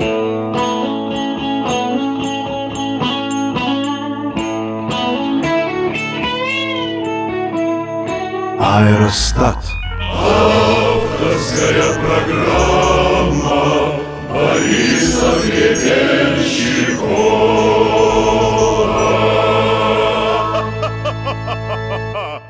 Аэростат. Авторская программа Бориса Гребенщикова.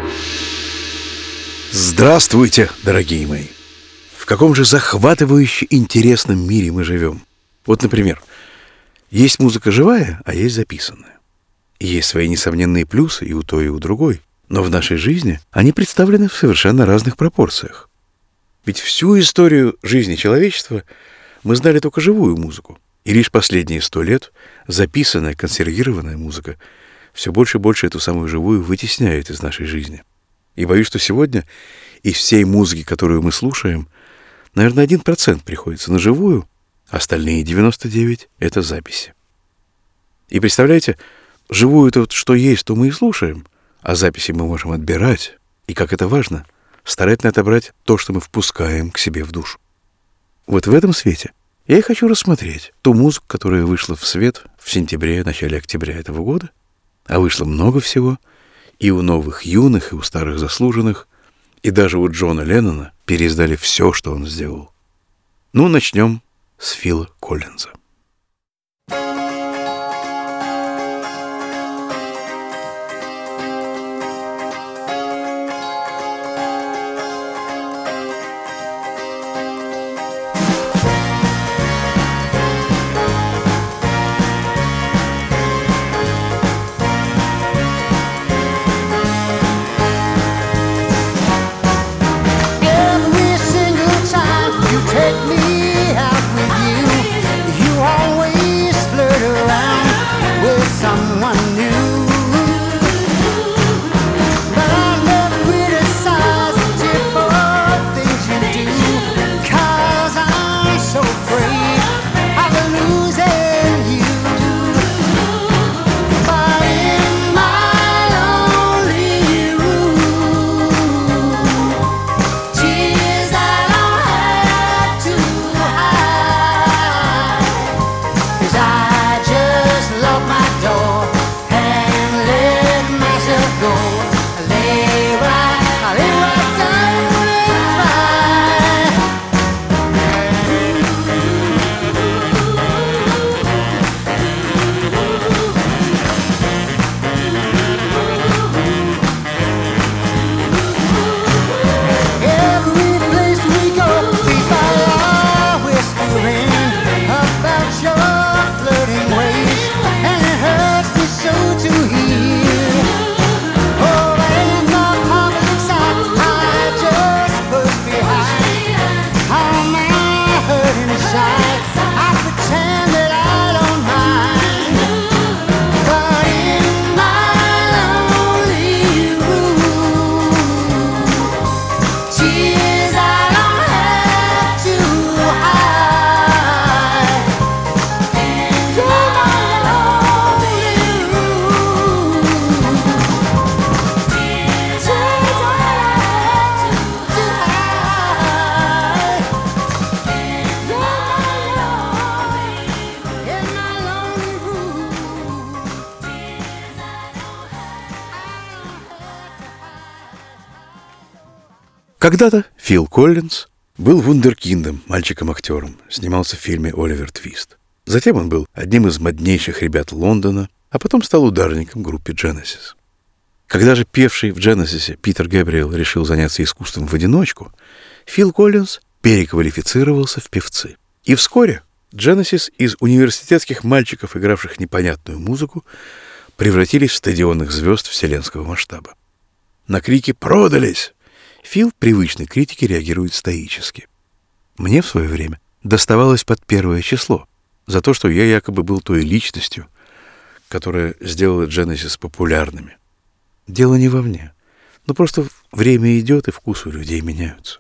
Здравствуйте, дорогие мои! В каком же захватывающе интересном мире мы живем. Вот, например, есть музыка живая, а есть записанная. И есть свои несомненные плюсы и у той, и у другой. Но в нашей жизни они представлены в совершенно разных пропорциях. Ведь всю историю жизни человечества мы знали только живую музыку. И лишь последние 100 лет записанная, консервированная музыка все больше и больше эту самую живую вытесняет из нашей жизни. И боюсь, что сегодня из всей музыки, которую мы слушаем, наверное, 1% приходится на живую, а остальные 99% — это записи. И представляете, живую-то вот что есть, то мы и слушаем, а записи мы можем отбирать, и, как это важно, старательно отобрать то, что мы впускаем к себе в душу. Вот в этом свете я и хочу рассмотреть ту музыку, которая вышла в свет в сентябре, начале октября этого года, а вышло много всего, и у новых юных, и у старых заслуженных, и даже у Джона Леннона переиздали все, что он сделал. Ну, начнем с Фила Коллинза. Когда-то Фил Коллинз был вундеркиндом, мальчиком-актером, снимался в фильме «Оливер Твист». Затем он был одним из моднейших ребят Лондона, а потом стал ударником группы Genesis. Когда же певший в Genesis Питер Гэбриэл решил заняться искусством в одиночку, Фил Коллинз переквалифицировался в певцы. И вскоре Genesis из университетских мальчиков, игравших непонятную музыку, превратились в стадионных звезд вселенского масштаба. На крики «Продались!» Фил в привычной критике реагирует стоически. Мне в свое время доставалось под 1 число за то, что я якобы был той личностью, которая сделала Genesis популярными. Дело не во мне, но просто время идет, и вкусы у людей меняются.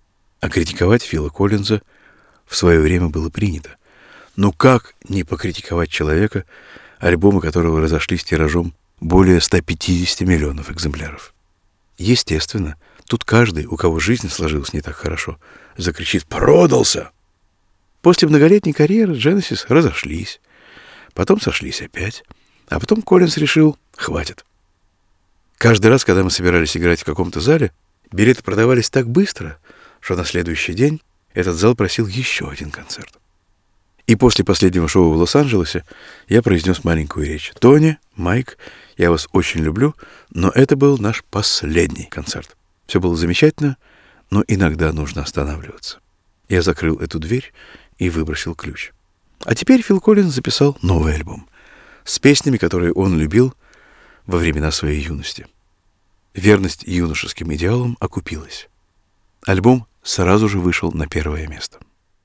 А критиковать Фила Коллинза в свое время было принято. Но как не покритиковать человека, альбомы которого разошлись тиражом более 150 миллионов экземпляров? Естественно, тут каждый, у кого жизнь сложилась не так хорошо, закричит «Продался!». После многолетней карьеры Genesis разошлись, потом сошлись опять, а потом Коллинз решил — хватит. Каждый раз, когда мы собирались играть в каком-то зале, билеты продавались так быстро, что на следующий день этот зал просил еще один концерт. И после последнего шоу в Лос-Анджелесе я произнес маленькую речь. «Тони, Майк, я вас очень люблю, но это был наш последний концерт. Все было замечательно, но иногда нужно останавливаться». Я закрыл эту дверь и выбросил ключ. А теперь Фил Коллинз записал новый альбом с песнями, которые он любил во времена своей юности. Верность юношеским идеалам окупилась. Альбом сразу же вышел на первое место.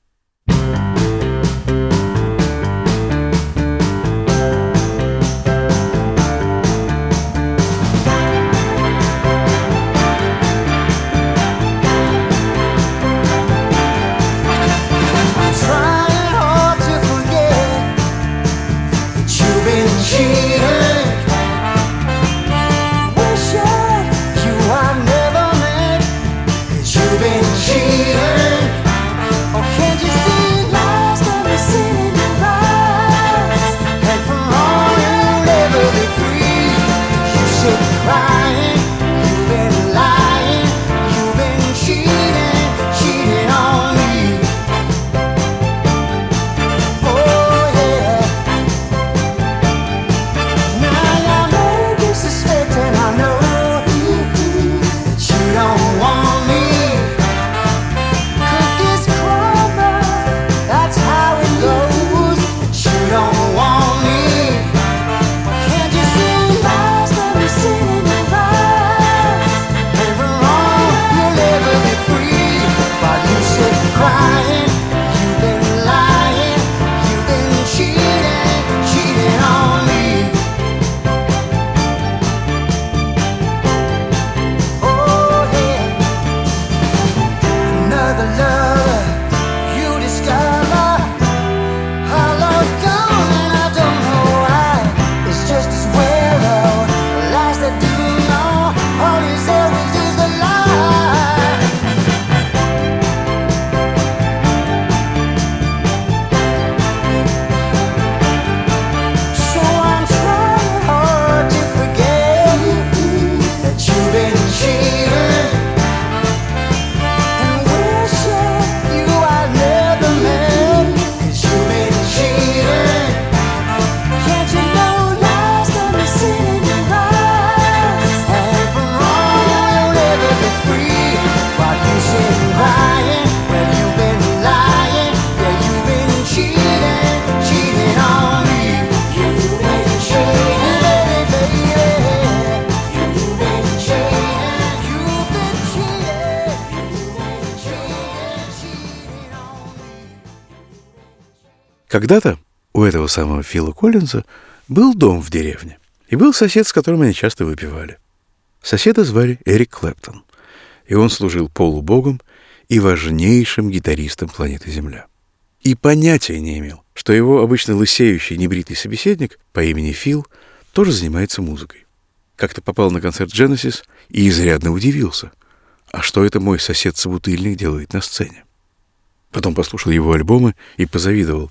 Когда-то у этого самого Фила Коллинза был дом в деревне, и был сосед, с которым они часто выпивали. Соседа звали Эрик Клэптон, и он служил полубогом и важнейшим гитаристом планеты Земля. И понятия не имел, что его обычно лысеющий небритый собеседник по имени Фил тоже занимается музыкой. Как-то попал на концерт Genesis и изрядно удивился. А что это мой сосед-собутыльник делает на сцене? Потом послушал его альбомы и позавидовал.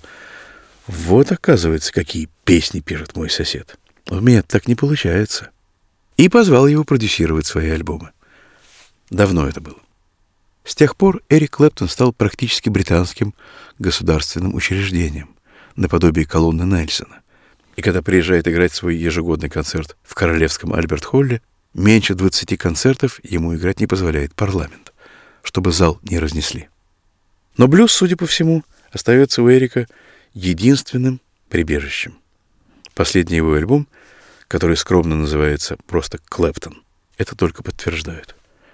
Вот, оказывается, какие песни пишет мой сосед. У меня так не получается. И позвал его продюсировать свои альбомы. Давно это было. С тех пор Эрик Клэптон стал практически британским государственным учреждением, наподобие колонны Нельсона. И когда приезжает играть свой ежегодный концерт в Королевском Альберт-Холле, меньше 20 концертов ему играть не позволяет парламент, чтобы зал не разнесли. Но блюз, судя по всему, остается у Эрика единственным прибежищем. Последний его альбом, который скромно называется просто «Клэптон», это только подтверждает.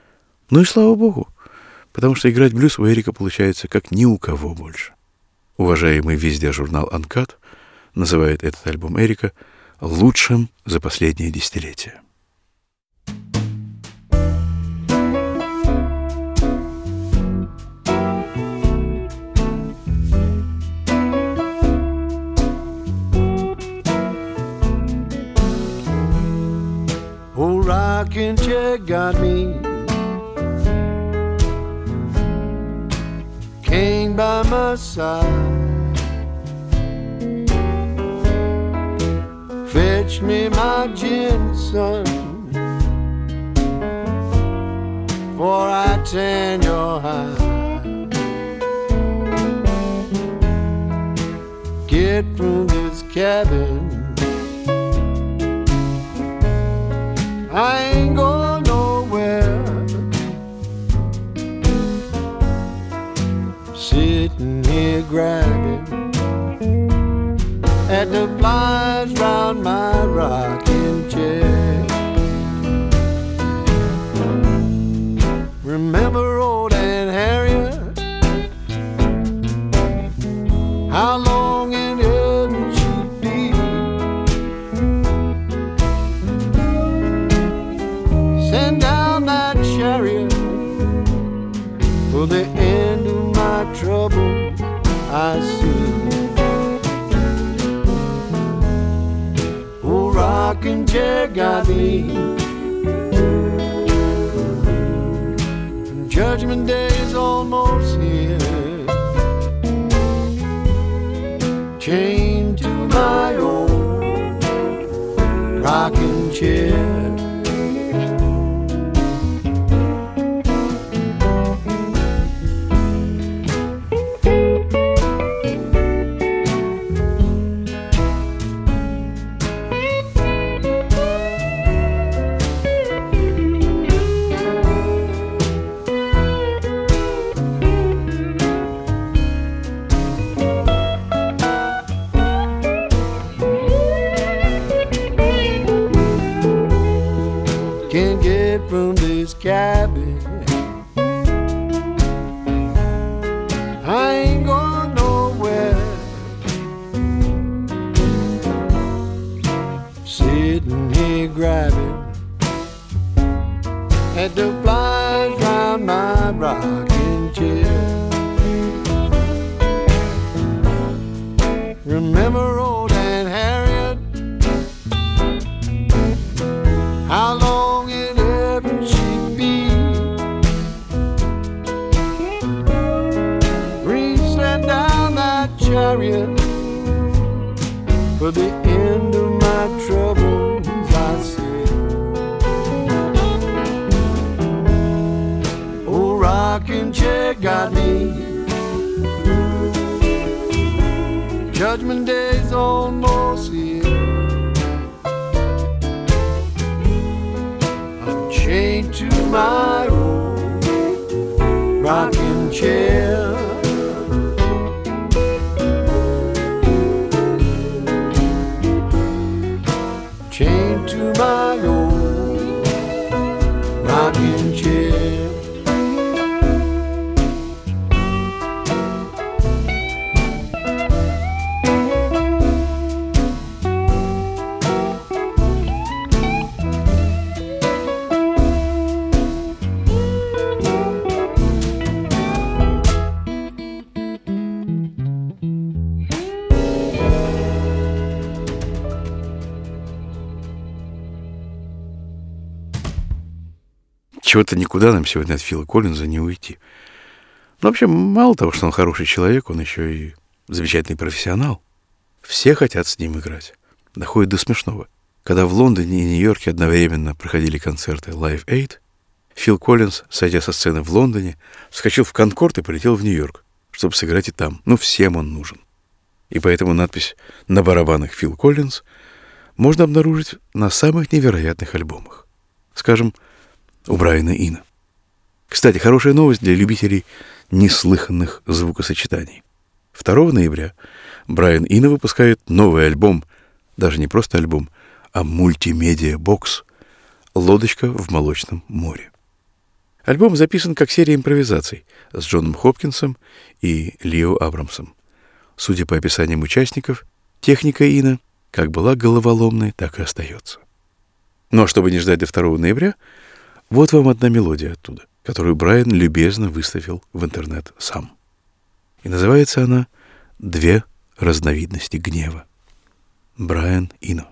Ну и слава богу, потому что играть блюз у Эрика получается как ни у кого больше. Уважаемый везде журнал Uncut называет этот альбом Эрика лучшим за последние десятилетия. Old rocking chair got me, cane by my side. Fetch me my gin, son, for I tan your hide. Get from this cabin, I ain't going nowhere. Sitting here grabbing at the flies round my rocking chair. Remember old Aunt Harriet, how long in heaven she'd be. Send down that chariot for the end of my trouble I see. Old rocking chair got me. Judgment Day's almost here. Chained to my old rocking chair. Can't get from this cabin, I ain't going nowhere. Sitting here grabbing at the flies round my rocking chair. Remember old Aunt Harriet, how long in heaven she'd be. Send down that chariot for the end of my troubles, I say. Old rocking chair got me. Judgment Day's almost here. I'm chained to my old rocking chair. Chained to my old rocking chair. Чего-то никуда нам сегодня от Фила Коллинза не уйти. Ну, вообще, мало того, что он хороший человек, он еще и замечательный профессионал. Все хотят с ним играть. Доходит до смешного. Когда в Лондоне и Нью-Йорке одновременно проходили концерты Live Aid, Фил Коллинз, сойдя со сцены в Лондоне, вскочил в Конкорд и полетел в Нью-Йорк, чтобы сыграть и там. Ну, всем он нужен. И поэтому надпись на барабанах «Фил Коллинз» можно обнаружить на самых невероятных альбомах. Скажем, у Брайана Ино. Кстати, хорошая новость для любителей неслыханных звукосочетаний. 2 ноября Брайан Ино выпускает новый альбом, даже не просто альбом, а мультимедиа-бокс «Лодочка в молочном море». Альбом записан как серия импровизаций с Джоном Хопкинсом и Лио Абрамсом. Судя по описаниям участников, техника Ино как была головоломной, так и остается. Ну а чтобы не ждать до 2 ноября, вот вам одна мелодия оттуда, которую Брайан любезно выставил в интернет сам. И называется она «Две разновидности гнева». Брайан Ино.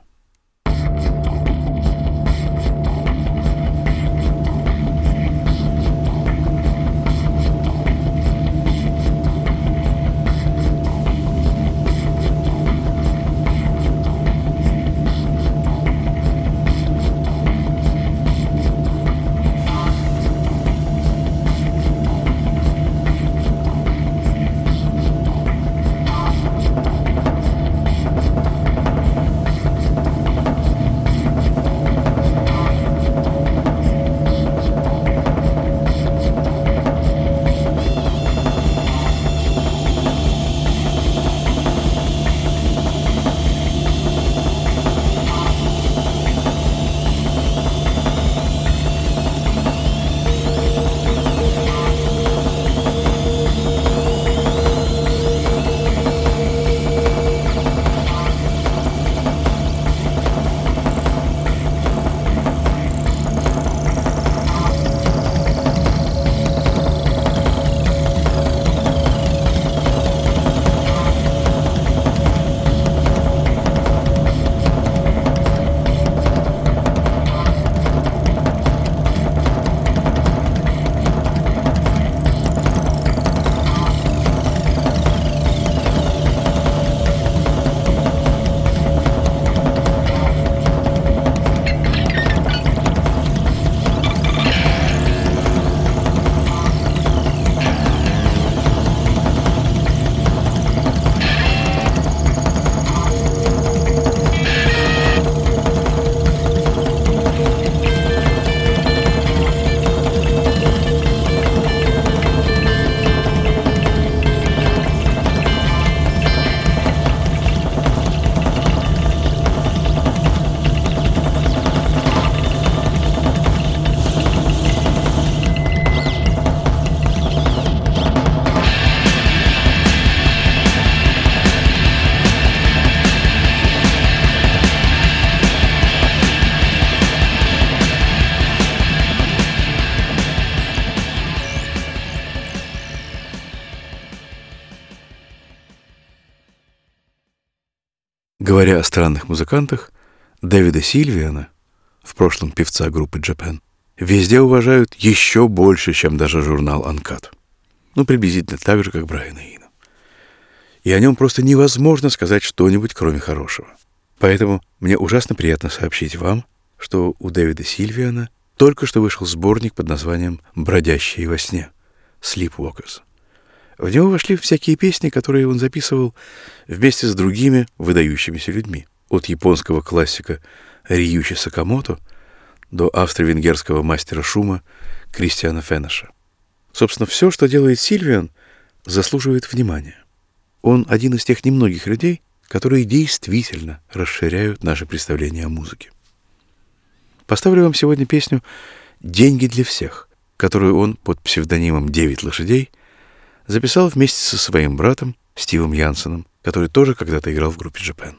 Говоря о странных музыкантах, Дэвида Сильвиана, в прошлом певца группы Japan, везде уважают еще больше, чем даже журнал Uncut. Приблизительно так же, как Брайана Ино. И о нем просто невозможно сказать что-нибудь, кроме хорошего. Поэтому мне ужасно приятно сообщить вам, что у Дэвида Сильвиана только что вышел сборник под названием «Бродящие во сне» (Sleepwalkers). В него вошли всякие песни, которые он записывал вместе с другими выдающимися людьми. От японского классика Рьючи Сакамото до австро-венгерского мастера шума Кристиана Фенеша. Собственно, все, что делает Сильвиан, заслуживает внимания. Он один из тех немногих людей, которые действительно расширяют наше представление о музыке. Поставлю вам сегодня песню «Деньги для всех», которую он под псевдонимом «9 лошадей» записал вместе со своим братом Стивом Янсеном, который тоже когда-то играл в группе Japan.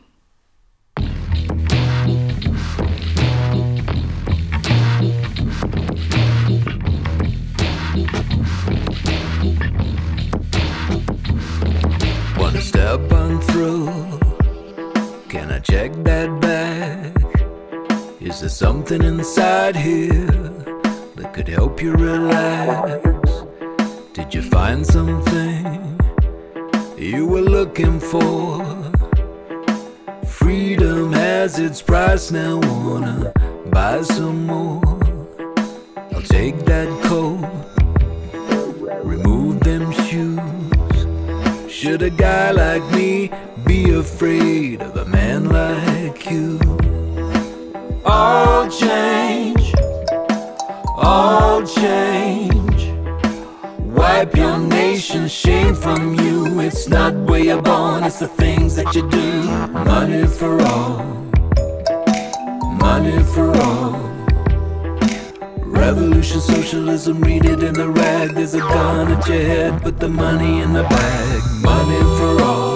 Wanna step on through? Can I check that bag? Is there something inside here that could help you relax? Did you find something you were looking for? Freedom has its price now, wanna buy some more? I'll take that coat, remove them shoes. Should a guy like me be afraid of a man like you? All change, all change. Wipe your nation's shame from you. It's not where you're born, it's the things that you do. Money for all, money for all. Revolution, socialism, read it in the rag. There's a gun at your head, put the money in the bag. Money for all.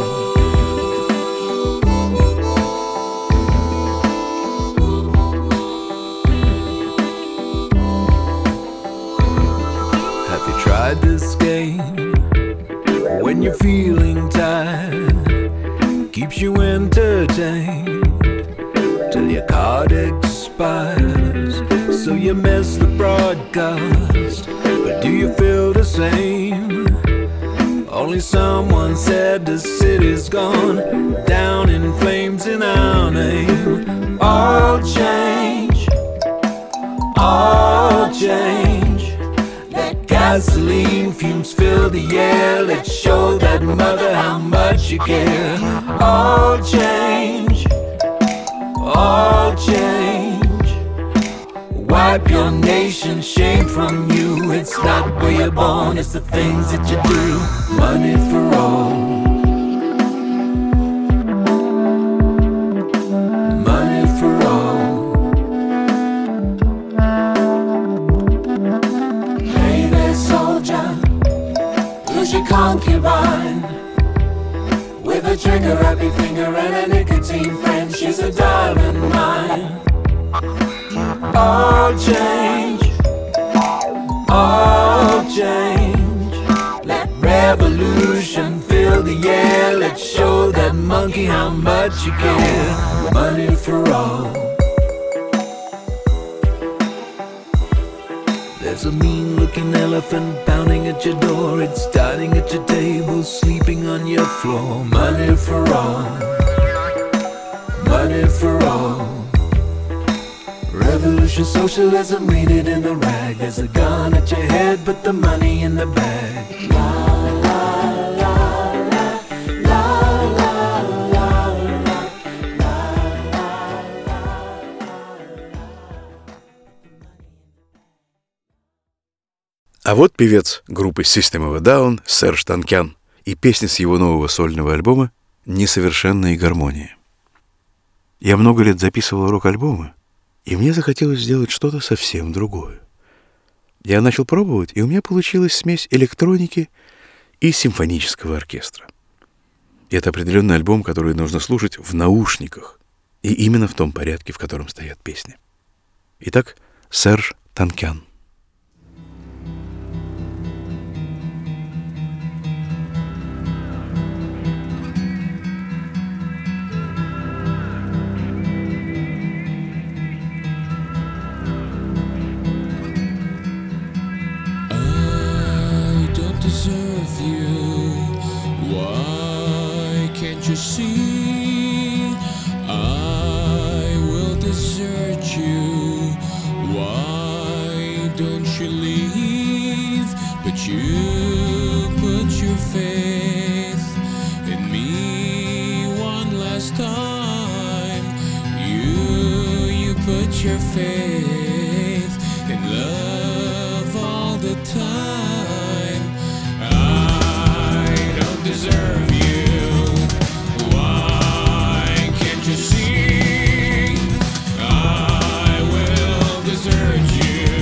Have you tried this game? When you're feeling tired, keeps you entertained till your card expires. So you miss the broadcast, but do you feel the same? Only someone said the city's gone down in flames in our name. All change, all change. Let gasoline fumes fill the air. Let's show that mother how much you care. All change, all change. Wipe your nation's shame from you. It's not where you're born, it's the things that you do. Money for all, money for all. Hey there, soldier, who's your concubine? With a trigger-happy finger and a nicotine friend, she's a diamond mine. All change, all change. Let revolution fill the air. Let's show that monkey how much you care. Money for all. There's a mean-looking elephant pounding at your door. It's dining at your table, sleeping on your floor. Money for all, money for all. Revolution, socialism, read it in the rag. There's a gun at your head, put the money in the bag. La la la la, la la la la, А вот певец группы System of a Down Серж Танкян и песня с его нового сольного альбома «Несовершенные гармонии». Я много лет записывал рок-альбомы, и мне захотелось сделать что-то совсем другое. Я начал пробовать, и у меня получилась смесь электроники и симфонического оркестра. И это определенный альбом, который нужно слушать в наушниках, и именно в том порядке, в котором стоят песни. Итак, Серж Танкян. see. I will desert you. Why don't you leave? But you put your faith in me one last time. You put your faith in love all the time. I don't deserve you. Why can't you see? I will desert you.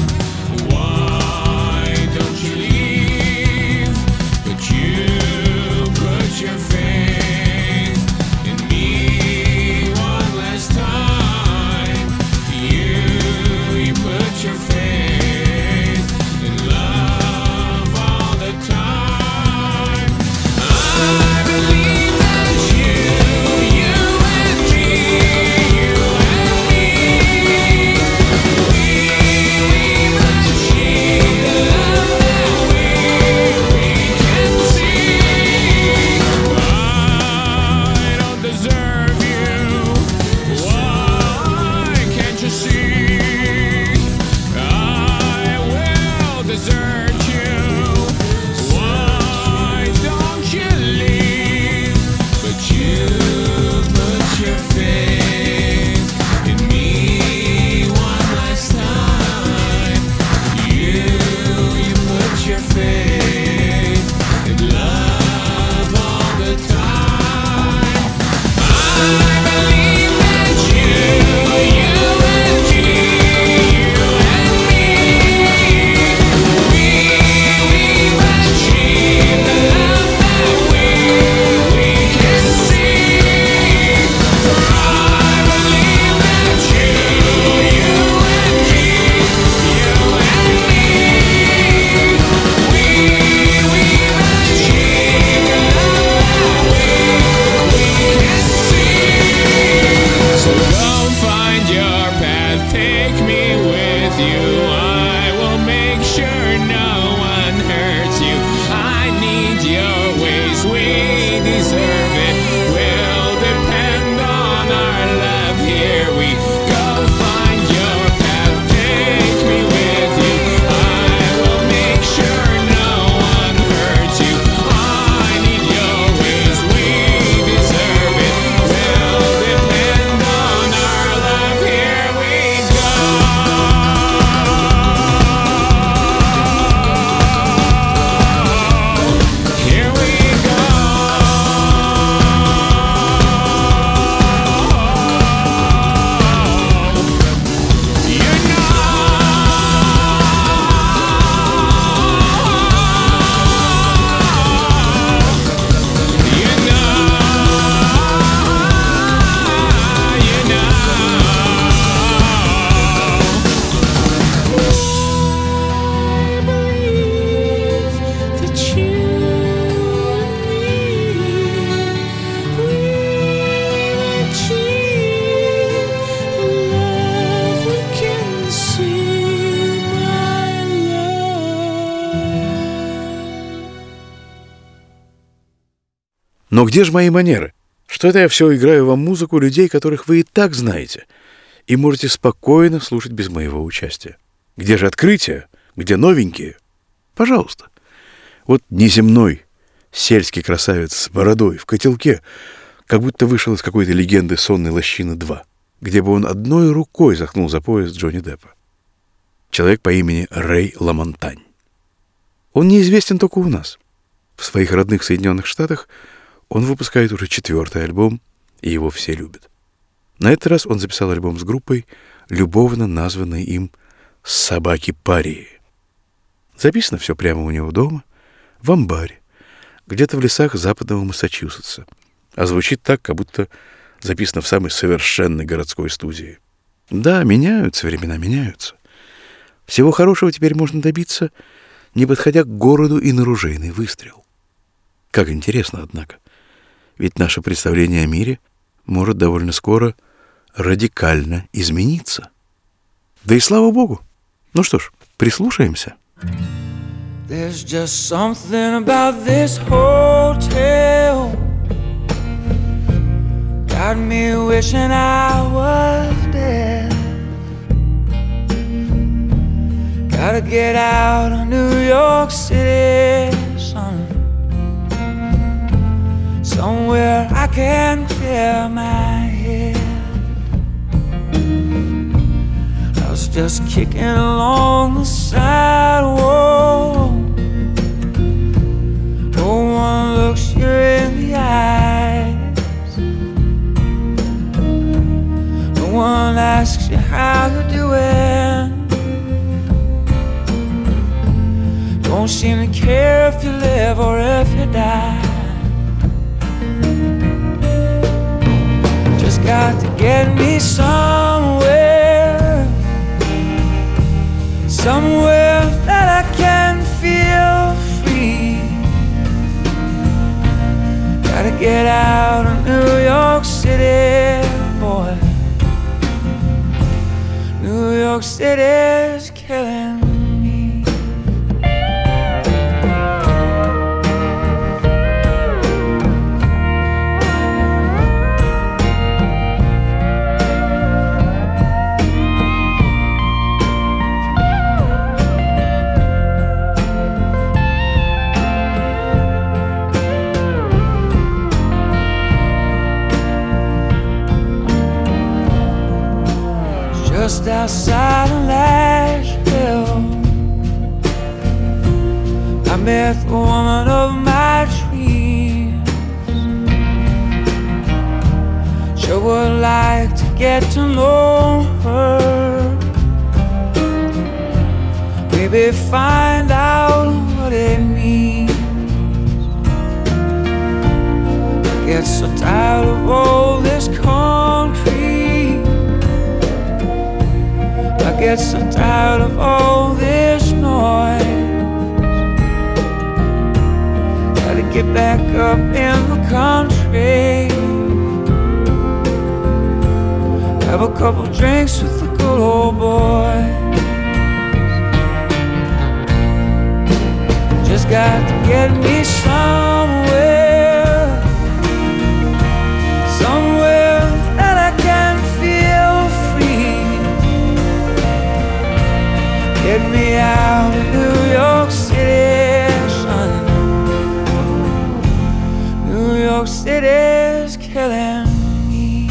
Why don't you leave? But you put your faith in me one last time. You put your faith in love all the time. I believe that you and me, we achieve the love that we can see. I don't deserve you. Why can't you see? I will desert you. Why don't you leave? But you put your faith in me one last time. You put your faith in love all the time. I believe that you and me, we've achieved the love that we can see. For I believe that you and me, we've achieved the love that we can see. So go find your path, take me with you. I will make sure no one hurts you. I need your ways, we deserve it. We'll depend on our love. Here we go. Find your path, take me with you. I will make sure no one hurts you. I need your ways, we deserve it. We'll depend on our love. Here we go. Here we go. Но где же мои манеры? Что это я все играю вам музыку людей, которых вы и так знаете, и можете спокойно слушать без моего участия? Где же открытия? Где новенькие? Пожалуйста. Вот неземной сельский красавец с бородой в котелке, как будто вышел из какой-то легенды «Сонной лощины 2», где бы он одной рукой заткнул за пояс Джонни Деппа. Человек по имени Рэй Ламонтань. Он неизвестен только у нас. В своих родных Соединенных Штатах он выпускает уже 4-й альбом, и его все любят. На этот раз он записал альбом с группой, любовно названной им «Собаки-парии». Записано все прямо у него дома, в амбаре, где-то в лесах западного Массачусетса, а звучит так, как будто записано в самой совершенной городской студии. Да, меняются, времена меняются. Всего хорошего теперь можно добиться, не подходя к городу и на ружейный выстрел. Как интересно, однако. Ведь наше представление о мире может довольно скоро радикально измениться. Да и слава богу. Ну что ж, прислушаемся. There's just something about this hotel got me wishing I was dead. Gotta get out of New York City, son, somewhere I can clear my head. I was just kicking along the sidewalk. No one looks you in the eyes. No one asks you how you're doing. Don't seem to care if you live or if you die. Just got to get me somewhere, somewhere that I can feel free. Gotta get out of New York City, boy. New York City's killing me. Just outside of Nashville, I met the woman of my dreams. Sure would like to get to know her, maybe find out what it means. I get so tired of all this concrete. I get so tired of all this noise. Gotta get back up in the country, have a couple drinks with the good old boys. Just got to get me somewhere, somewhere that I can feel free. Get me out of New York City, son. New York City's killing me.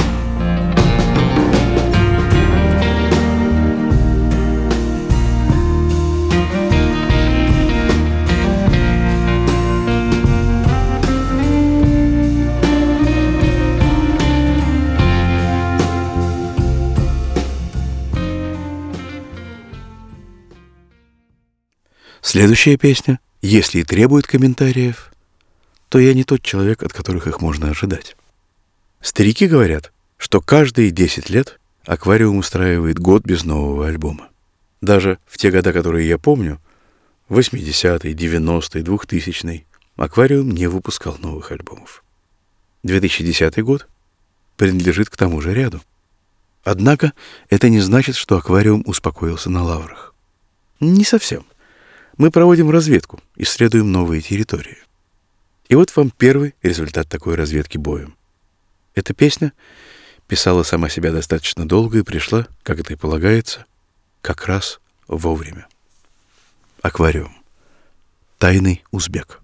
Следующая песня, если и требует комментариев, то я не тот человек, от которых их можно ожидать. Старики говорят, что каждые 10 лет «Аквариум» устраивает год без нового альбома. Даже в те года, которые я помню, 80-е, 90-е, 2000-е, «Аквариум» не выпускал новых альбомов. 2010 год принадлежит к тому же ряду. Однако это не значит, что «Аквариум» успокоился на лаврах. Не совсем. Мы проводим разведку, исследуем новые территории. И вот вам первый результат такой разведки боем. Эта песня писала сама себя достаточно долго и пришла, как это и полагается, как раз вовремя. «Аквариум». Тайный узбек.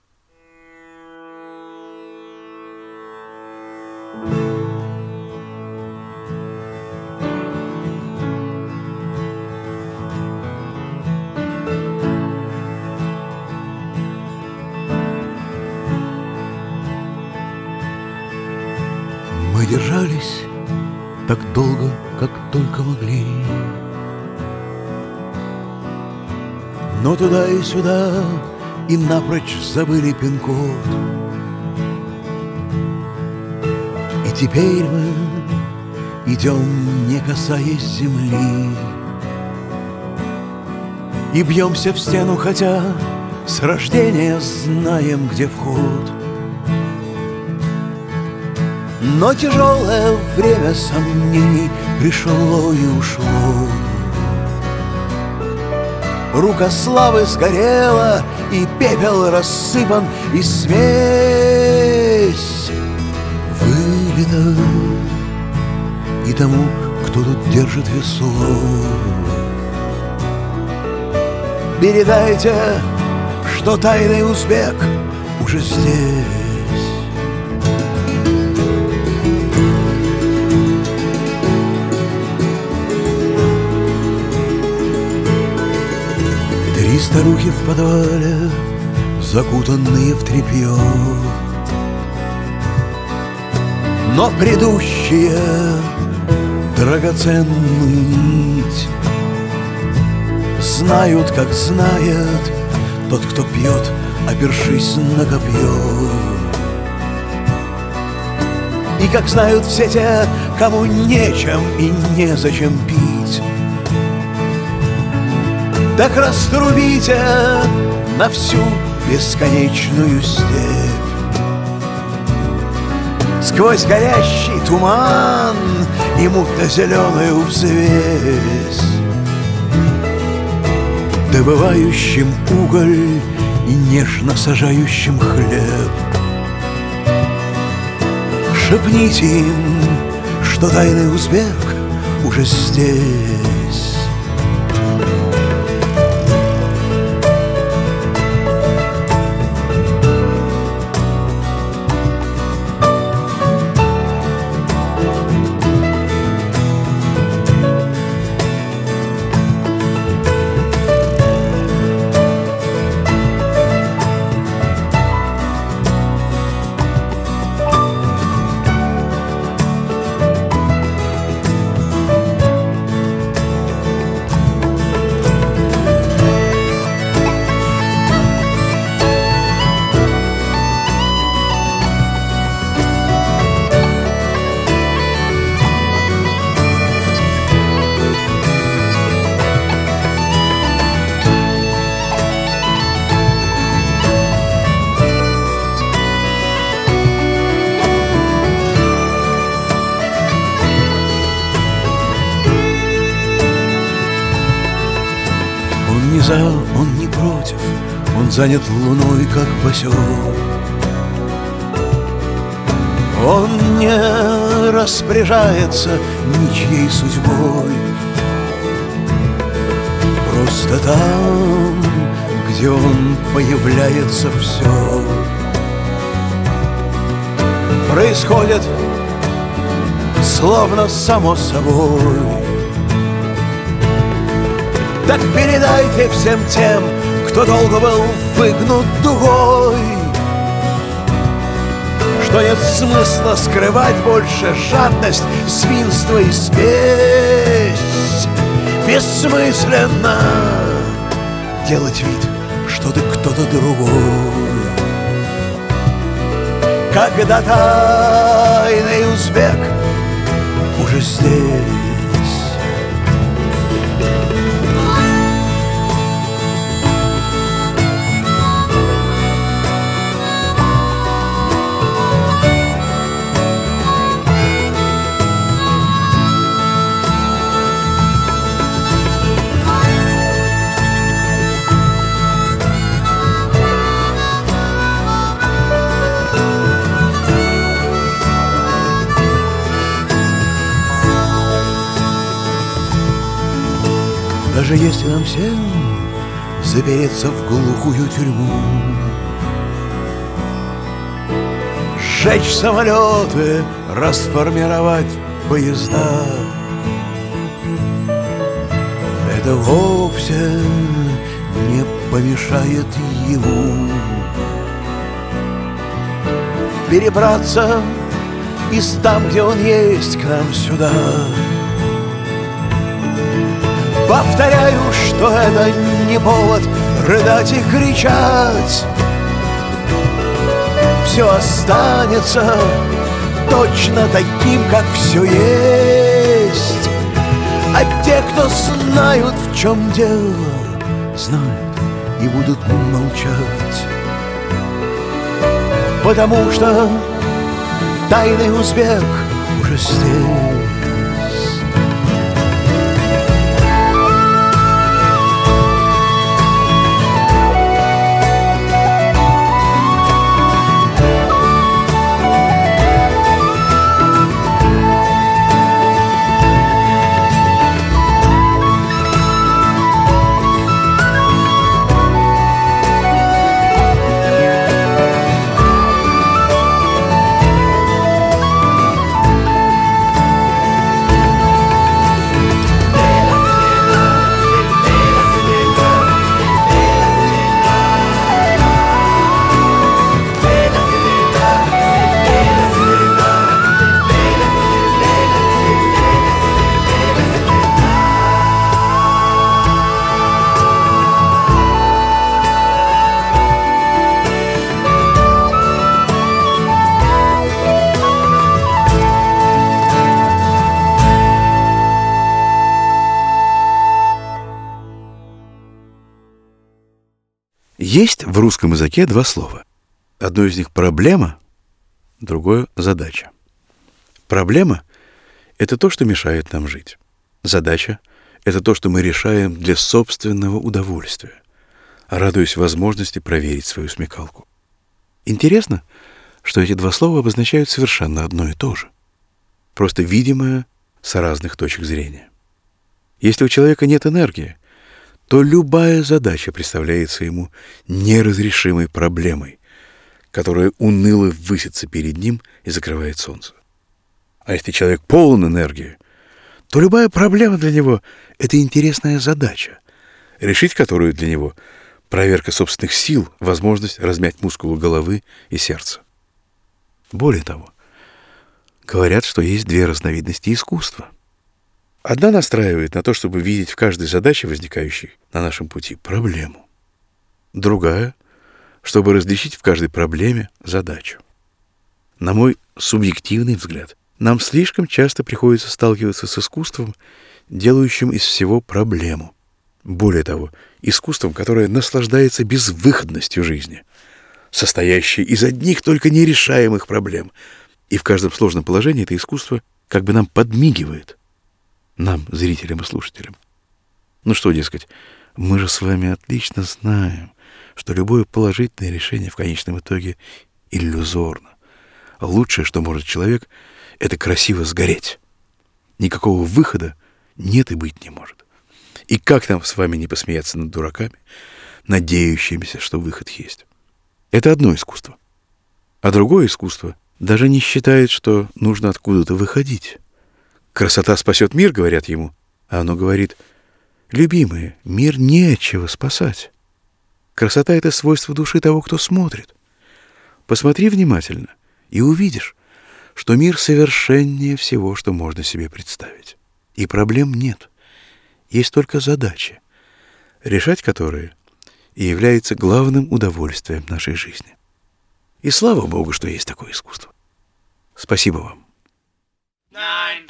Мы держались так долго, как только могли, но туда и сюда и напрочь забыли пин-код. И теперь мы идем, не касаясь земли, и бьемся в стену, хотя с рождения знаем, где вход. Но тяжелое время сомнений пришло и ушло. Рука славы сгорела, и пепел рассыпан, и смесь вылилась это и тому, кто тут держит весу. Передайте, что тайный узбек уже здесь. 3 старухи в подвале, закутанные в тряпье, но предыдущие драгоценную нить знают, как знает тот, кто пьет, опершись на копье. И как знают все те, кому нечем и незачем пить. Так раструбите на всю бесконечную степь. Сквозь горящий туман и мутно-зеленую взвесь, добывающим уголь и нежно сажающим хлеб. Шепните им, что тайный узбек уже здесь. Не за, он не против, он занят луной, как босер. Он не распоряжается ничьей судьбой. Просто там, где он появляется, все происходит словно само собой. Так передайте всем тем, кто долго был выгнут дугой, что нет смысла скрывать больше жадность, свинство и спесь. Бессмысленно делать вид, что ты кто-то другой, когда тайный узбек уже здесь. Даже если нам всем запереться в глухую тюрьму, сжечь самолеты, расформировать поезда, это вовсе не помешает ему перебраться из там, где он есть, к нам сюда. Повторяю, что это не повод рыдать и кричать. Все останется точно таким, как все есть. А те, кто знают, в чем дело, знают и будут молчать. Потому что тайный узбек уже здесь. Есть в русском языке два слова. Одно из них проблема, другое задача. Проблема — это то, что мешает нам жить. Задача — это то, что мы решаем для собственного удовольствия, радуясь возможности проверить свою смекалку. Интересно, что эти два слова обозначают совершенно одно и то же, просто видимое с разных точек зрения. Если у человека нет энергии, то любая задача представляется ему неразрешимой проблемой, которая уныло высится перед ним и закрывает солнце. А если человек полон энергии, то любая проблема для него — это интересная задача, решить которую для него — проверка собственных сил, возможность размять мускулы головы и сердца. Более того, говорят, что есть две разновидности искусства. Одна настраивает на то, чтобы видеть в каждой задаче, возникающей на нашем пути, проблему. Другая — чтобы различить в каждой проблеме задачу. На мой субъективный взгляд, нам слишком часто приходится сталкиваться с искусством, делающим из всего проблему. Более того, искусством, которое наслаждается безвыходностью жизни, состоящей из одних только нерешаемых проблем. И в каждом сложном положении это искусство как бы нам подмигивает. Нам, зрителям и слушателям. Ну что, дескать, мы же с вами отлично знаем, что любое положительное решение в конечном итоге иллюзорно. Лучшее, что может человек, это красиво сгореть. Никакого выхода нет и быть не может. И как нам с вами не посмеяться над дураками, надеющимися, что выход есть? Это одно искусство. А другое искусство даже не считает, что нужно откуда-то выходить. Красота спасет мир, говорят ему, а оно говорит: любимые, мир нечего спасать. Красота — это свойство души того, кто смотрит. Посмотри внимательно и увидишь, что мир совершеннее всего, что можно себе представить. И проблем нет. Есть только задачи, решать которые и является главным удовольствием нашей жизни. И слава Богу, что есть такое искусство. Спасибо вам. 9.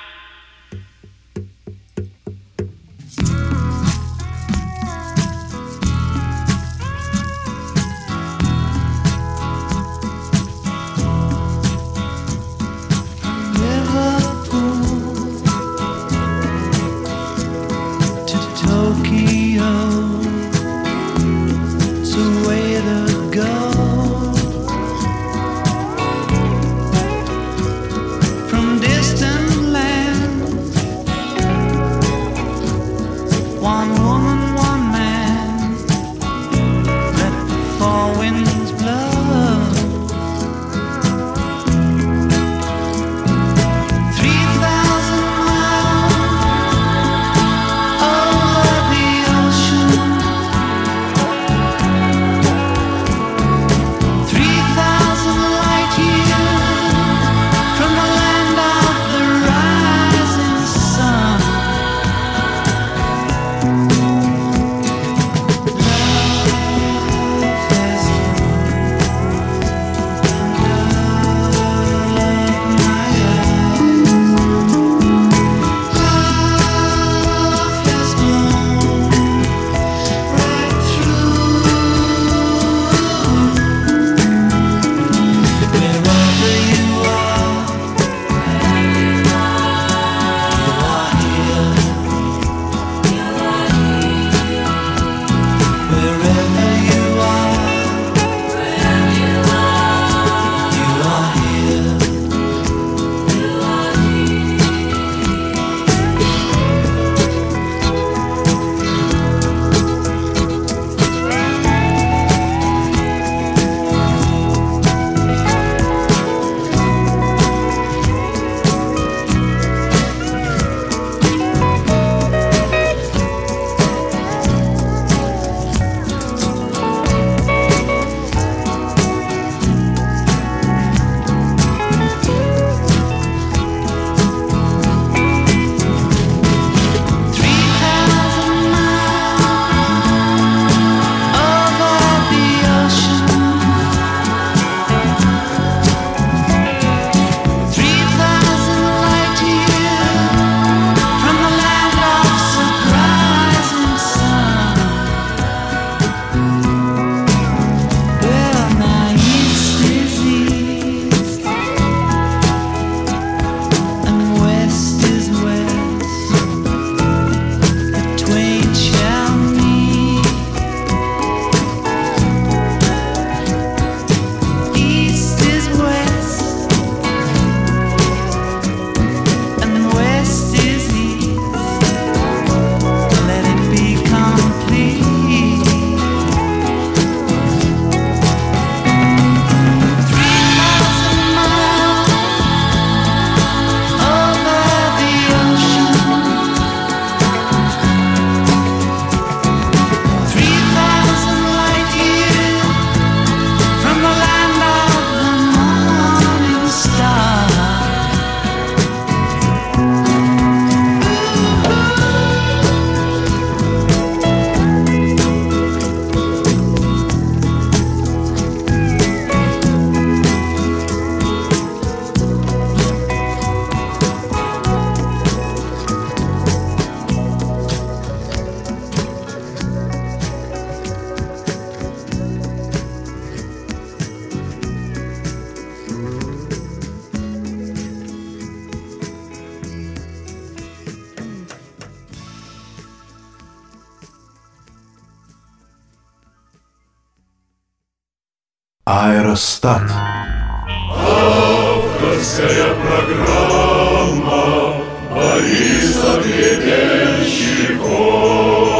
Аэростат. Авторская программа Бориса Гребенщикова.